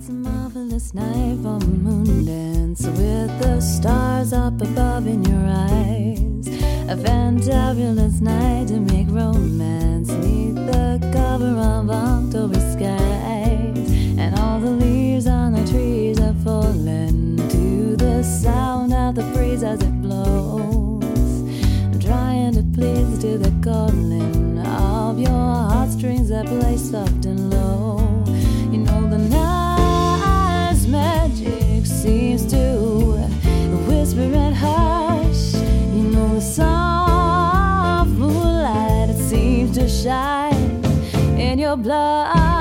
It's a marvelous night for a moon dance with the stars up above in your eyes. A fantabulous night to make romance neath the cover of October skies. And all the leaves on the trees are falling to the sound of the breeze as it blows, trying to please to the calling of your heartstrings that play soft and low. You know the night's magic seems to whisper and hush. You know the soft moonlight, it seems to shine in your blood.